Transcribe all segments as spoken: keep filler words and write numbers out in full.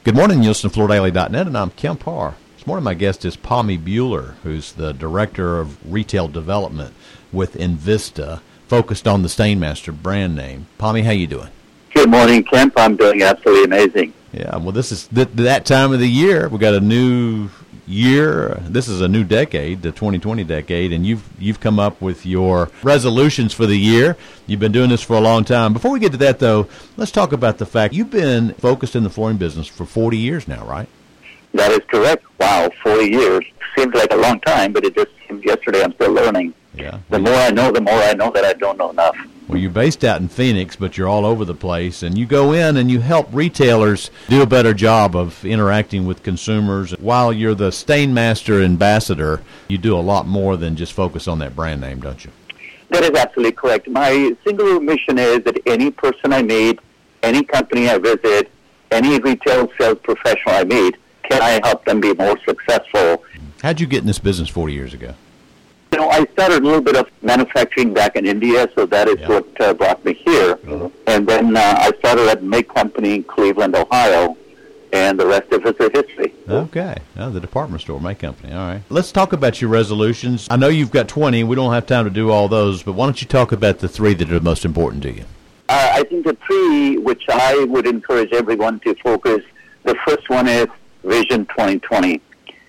Good morning, you listen to Florida Daily dot net, and I'm Kemp Harr. This morning my guest is Pommy Bueller, who's the Director of Retail Development with Envista, focused on the Stainmaster brand name. Pommy, how you doing? Good morning, Kemp. I'm doing absolutely amazing. Yeah, well, this is th- that time of the year. We've got a new year. This is a new decade, the twenty twenty decade, and you've you've come up with your resolutions for the year. You've been doing this for a long time. Before we get to that, though, let's talk about the fact you've been focused in the flooring business for forty years now, right? That is correct. Wow, forty years. Seems like a long time, but it just seems yesterday. I'm still learning. Yeah. The more I know, the more I know that I don't know enough. Well, you're based out in Phoenix, but you're all over the place, and you go in and you help retailers do a better job of interacting with consumers. While you're the Stainmaster ambassador, you do a lot more than just focus on that brand name, don't you? That is absolutely correct. My single mission is that any person I meet, any company I visit, any retail sales professional I meet, can I help them be more successful? How'd you get in this business forty years ago? You know, I started a little bit of manufacturing back in India, so that is yeah. what uh, brought me here. Mm-hmm. And then uh, I started at Make Company in Cleveland, Ohio, and the rest of it is history. Okay. Oh, the department store, Make Company. All right. Let's talk about your resolutions. I know you've got twenty. We don't have time to do all those, but why don't you talk about the three that are most important to you? Uh, I think the three which I would encourage everyone to focus, the first one is Vision twenty twenty.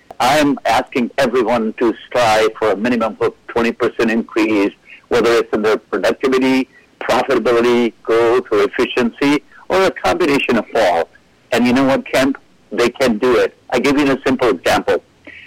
I'm asking everyone to strive for a minimum of twenty percent increase, whether it's in their productivity, profitability, growth, or efficiency, or a combination of all. And you know what, Kemp? They can do it. I give you a simple example.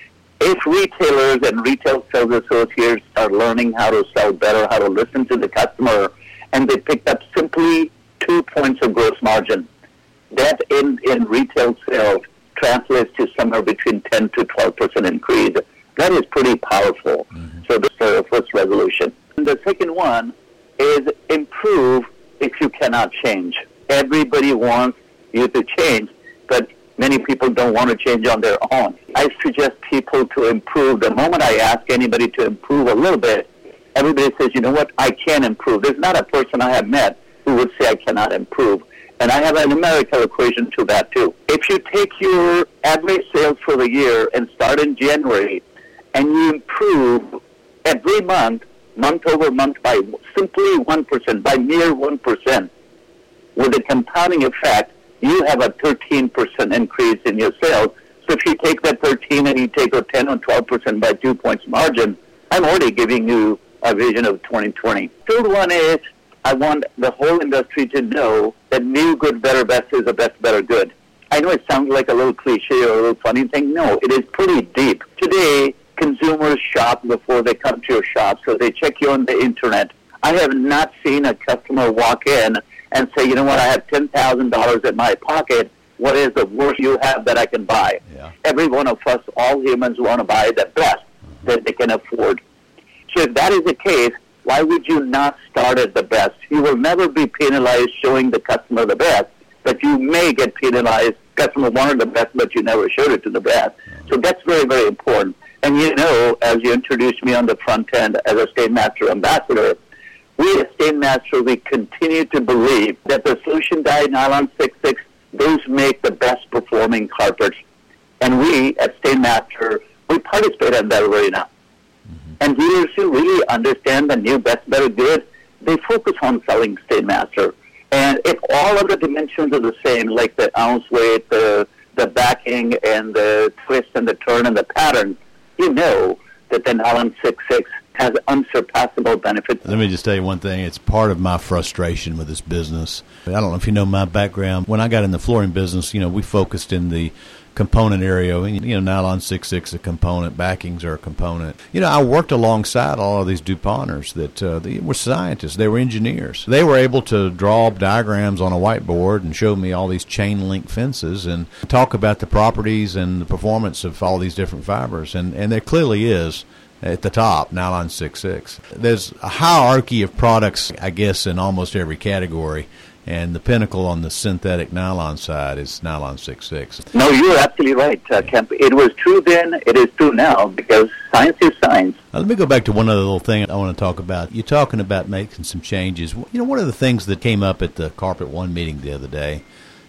If retailers and retail sales associates are learning how to sell better, how to listen to the customer, and they picked up simply two points of gross margin, that in, in retail sales translates to somewhere between ten to twelve percent increase. That is pretty powerful. Mm-hmm. So that's the first resolution. And the second one is improve if you cannot change. Everybody wants you to change, but many people don't want to change on their own. I suggest people to improve. The moment I ask anybody to improve a little bit, everybody says, you know what, I can improve. There's not a person I have met who would say I cannot improve. And I have a numerical equation to that, too. If you take your average sales for the year and start in January, and you improve every month, month over month, by simply one percent, by mere one percent, with a compounding effect, you have a thirteen percent increase in your sales. So if you take that thirteen and you take a ten or twelve percent by two points margin, I'm already giving you a vision of twenty twenty. Third one is, I want the whole industry to know that new, good, better, best is the best, better, good. I know it sounds like a little cliche or a little funny thing. No, it is pretty deep. Today, consumers shop before they come to your shop, so they check you on the Internet. I have not seen a customer walk in and say, you know what, I have ten thousand dollars in my pocket. What is the worst you have that I can buy? Yeah. Every one of us, all humans, want to buy the best mm-hmm. that they can afford. So if that is the case, why would you not start at the best? You will never be penalized showing the customer the best, but you may get penalized. Customer wanted the best, but you never showed it to the best. So that's very, very important. And you know, as you introduced me on the front end as a Stainmaster ambassador, we at Stainmaster, we continue to believe that the solution dye nylon six six, those make the best performing carpets. And we at Stainmaster, we participate in that arena. And dealers who really understand the new best, better, good, they focus on selling Stainmaster. And if all of the dimensions are the same, like the ounce weight, the the backing, and the twist, and the turn, and the pattern, you know that the nylon six six has unsurpassable benefits. Let me just tell you one thing. It's part of my frustration with this business. I don't know if you know my background. When I got in the flooring business, you know, we focused in the component area. You know, nylon six six is a component, backings are a component. You know, I worked alongside all of these DuPonters that uh, they were scientists. They were engineers. They were able to draw diagrams on a whiteboard and show me all these chain link fences and talk about the properties and the performance of all these different fibers. And, and there clearly is, at the top, nylon six six. There's a hierarchy of products, I guess, in almost every category. And the pinnacle on the synthetic nylon side is nylon six six. No, you're absolutely right, uh, Kemp. It was true then, it is true now, because science is science. Now, let me go back to one other little thing I want to talk about. You're talking about making some changes. You know, one of the things that came up at the Carpet One meeting the other day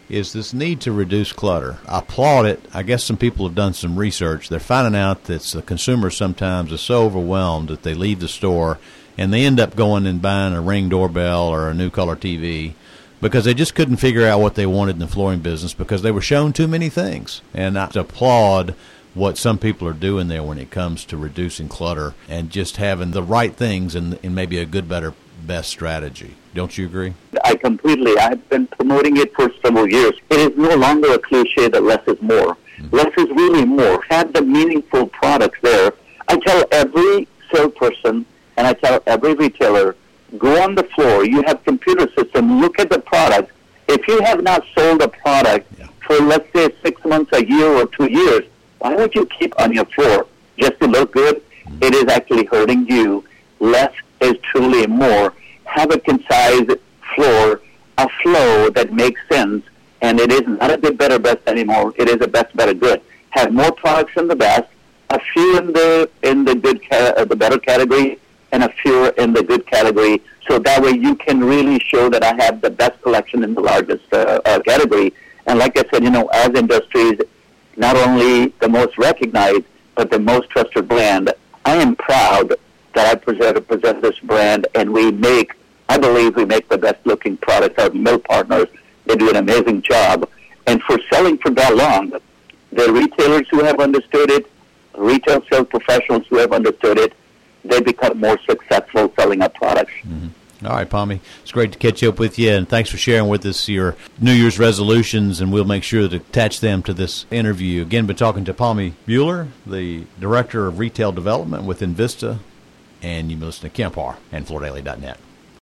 is this need to reduce clutter. I applaud it. I guess some people have done some research. They're finding out that the consumer sometimes is so overwhelmed that they leave the store and they end up going and buying a Ring doorbell or a new color T V because they just couldn't figure out what they wanted in the flooring business because they were shown too many things. And I applaud what some people are doing there when it comes to reducing clutter and just having the right things and, and maybe a good, better, best strategy. Don't you agree? I completely. I've been promoting it for several years. It is no longer a cliche that less is more. Mm-hmm. Less is really more. Have the meaningful products there. I tell every salesperson and I tell every retailer, go on the floor. You have computer system. Look at the product. If you have not sold a product yeah. for, let's say, six months, a year, or two years, why would you keep on your floor just to look good? Mm-hmm. It is actually hurting you. Less is truly more. Have a concise floor, a flow that makes sense, and it is not a good, better, best anymore. It is a best, better, good. Have more products in the best, a few in the in the good, ca- the better category, and a few in the good category. So that way you can really show that I have the best collection in the largest uh, uh, category. And like I said, you know, as industries, not only the most recognized, but the most trusted brand, I am proud that I present, present this brand, and we make, I believe we make the best-looking products. Our mill partners, they do an amazing job. And for selling for that long, the retailers who have understood it, retail sales professionals who have understood it, they become more successful selling our products. Mm-hmm. All right, Pommy. It's great to catch up with you, and thanks for sharing with us your New Year's resolutions, and we'll make sure to attach them to this interview. Again, been talking to Pommy Mueller, the Director of Retail Development with Invista, and you listen to Kemp Harr and Florida Daily dot net.